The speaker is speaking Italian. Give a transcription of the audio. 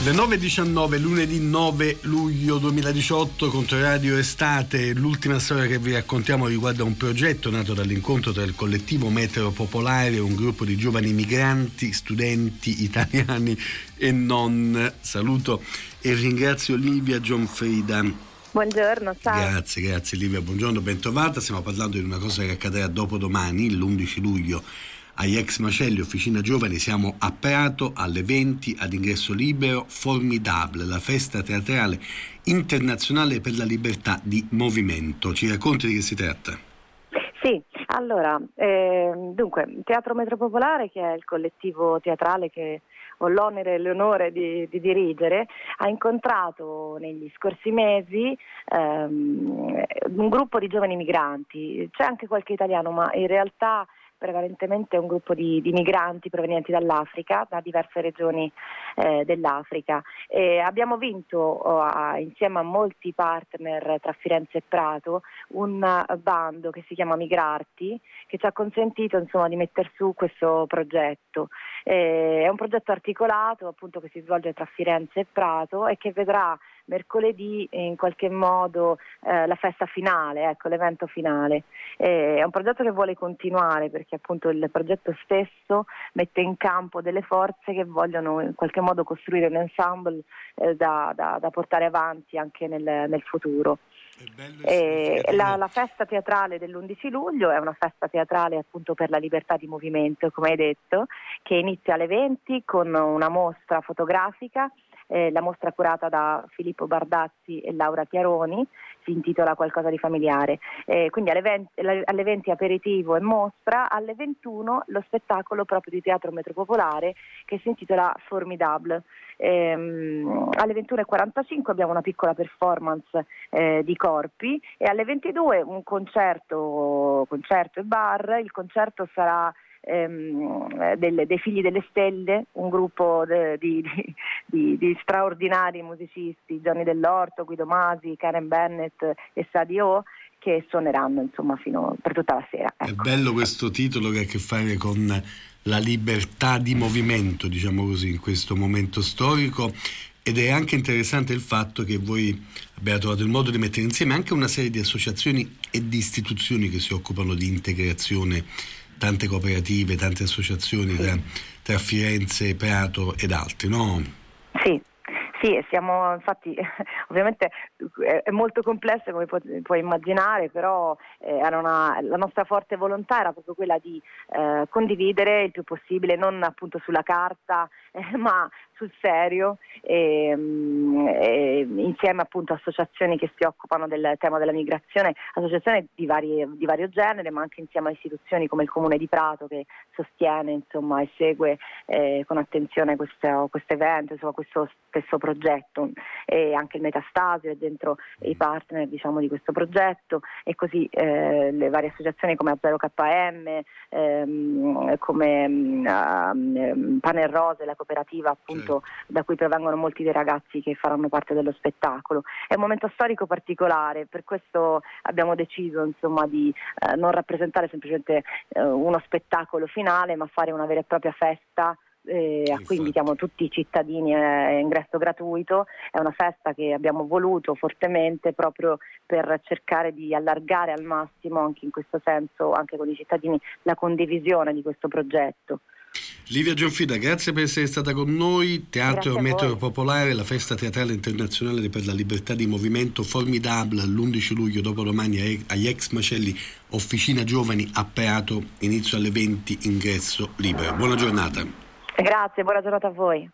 Le 9.19, lunedì 9 luglio 2018, Controradio Estate. L'ultima storia che vi raccontiamo riguarda un progetto nato dall'incontro tra il collettivo Meteo Popolare e un gruppo di giovani migranti, studenti italiani e non. Saluto e ringrazio Livia Gianfrida. Buongiorno, ciao. Grazie Livia, buongiorno, bentrovata. Stiamo parlando di una cosa che accadrà dopodomani, l'11 luglio. Agli ex Macelli, Officina Giovani, siamo a Prato alle 20 ad ingresso libero. Formidable, la festa teatrale internazionale per la libertà di movimento. Ci racconti di che si tratta? Sì, allora, dunque, Teatro Metropopolare, che è il collettivo teatrale che ho l'onere e l'onore di dirigere, ha incontrato negli scorsi mesi un gruppo di giovani migranti. C'è anche qualche italiano, ma in realtà prevalentemente un gruppo di migranti provenienti dall'Africa, da diverse regioni dell'Africa. Abbiamo vinto insieme a molti partner tra Firenze e Prato un bando che si chiama Migrarti, che ci ha consentito insomma di mettere su questo progetto. È un progetto articolato appunto che si svolge tra Firenze e Prato e che vedrà mercoledì in qualche modo la festa finale, ecco, l'evento finale. È un progetto che vuole continuare perché appunto il progetto stesso mette in campo delle forze che vogliono in qualche modo costruire un ensemble da portare avanti anche nel futuro. La festa teatrale dell'11 luglio è una festa teatrale appunto per la libertà di movimento, come hai detto, che inizia alle 20 con una mostra fotografica. La mostra curata da Filippo Bardazzi e Laura Chiaroni si intitola Qualcosa di familiare. Quindi alle 20 aperitivo e mostra, alle 21 lo spettacolo proprio di Teatro Metropopolare che si intitola Formidable. Alle 21:45 abbiamo una piccola performance di corpi e alle 22 un concerto e bar. Il concerto sarà dei Figli delle Stelle, un gruppo di straordinari musicisti, Gianni Dell'Orto, Guido Masi, Karen Bennett e Sadio, che suoneranno insomma per tutta la sera. Ecco. È bello questo titolo che ha a che fare con la libertà di movimento, diciamo così, in questo momento storico, ed è anche interessante il fatto che voi abbiate trovato il modo di mettere insieme anche una serie di associazioni e di istituzioni che si occupano di integrazione, tante cooperative, tante associazioni tra Firenze, Prato ed altri, no? Sì, siamo infatti ovviamente è molto complesso come puoi immaginare, però la nostra forte volontà era proprio quella di condividere il più possibile, non appunto sulla carta ma sul serio, insieme appunto a associazioni che si occupano del tema della migrazione, associazioni di vario genere, ma anche insieme a istituzioni come il Comune di Prato che sostiene insomma e segue con attenzione questo evento, insomma questo stesso progetto, e anche il Metastasio è dentro i partner diciamo di questo progetto, e così le varie associazioni come A0KM, come Pane e Rose, la cooperativa appunto da cui provengono molti dei ragazzi che faranno parte dello spettacolo. È un momento storico particolare, per questo abbiamo deciso insomma di non rappresentare semplicemente uno spettacolo finale, ma fare una vera e propria festa a cui invitiamo tutti i cittadini a ingresso gratuito. È una festa che abbiamo voluto fortemente proprio per cercare di allargare al massimo anche in questo senso, anche con i cittadini, la condivisione di questo progetto. Livia Gianfrida, grazie per essere stata con noi. Teatro Meteo Popolare, la festa teatrale internazionale per la libertà di movimento, Formidable, l'11 luglio dopodomani agli ex Macelli, Officina Giovani a Prato, inizio alle 20, ingresso libero. Buona giornata. Grazie, buona giornata a voi.